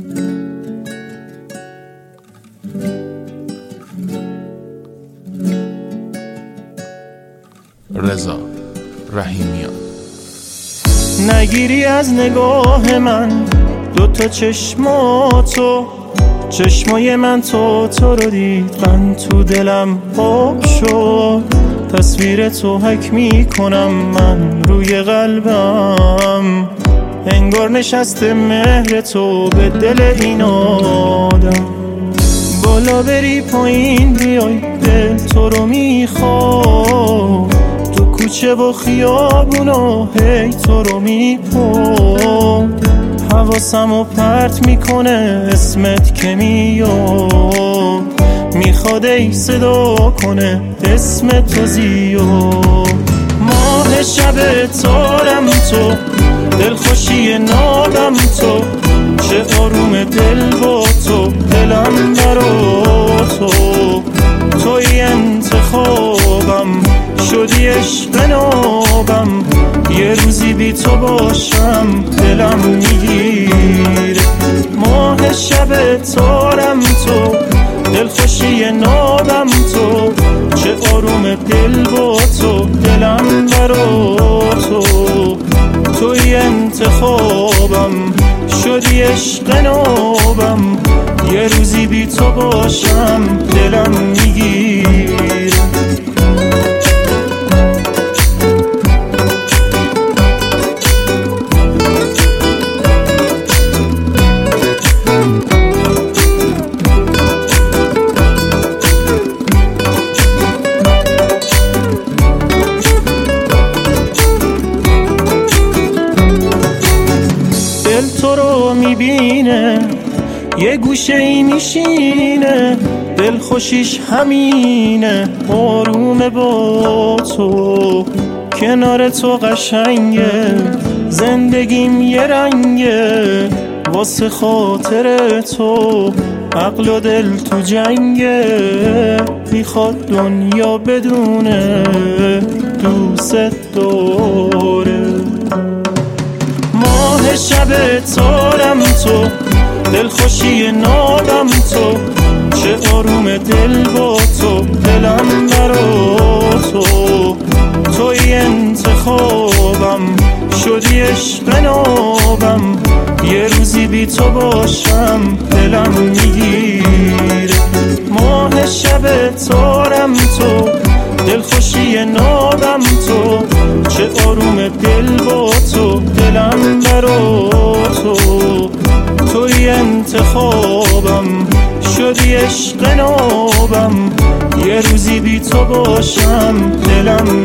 رضا رحیمیان. نگیری از نگاه من دوتا چشماتو، چشمای من تو رو دید، من تو دلم خوب شد. تصویر تو حک میکنم من روی قلبم، انگار نشسته مهر تو به دل این آدم. بالا بری پایین بیای دل تو رو میخواد، تو کوچه و خیابونا هی تو رو میپرد. حواسمو پرت میکنه اسمت که میاد، میخواد ای صدا کنه اسم تو زیاد. ماه شب تارم تو، دلخوشی نابم تو، چه آروم دل با تو، دلم برا تو. توی انتخابم شدی عشق نابم، یه روزی بی تو باشم دلم میگیره. ماه شب تارم تو، دلخوشی نابم تو، چه آروم دل با تو، دلم برا تو. توی انتخابم شدی عشق نابم، یه روزی بی تو باشم دلم میگیره. تو رو میبینه یه گوشه ای میشینه، دل خوشیش همینه آرومه با تو. کنار تو قشنگه زندگیم یه رنگه، واسه خاطر تو عقل و دل تو جنگه. میخواد دنیا بدونه دوست داره. ماه شب تارم تو، دلخوشی نابم تو، چه آروم دل با تو، دلم برا تو. توی انتخابم شدی عشق نابم، یه روزی بی تو باشم دلم میگیره. ماه شب تارم تو، دلخوشی نابم تو، چه آروم دل با تو، دلم برا تو. توی انتخابم شدی عشق نابم، یه روزی بی تو باشم دلم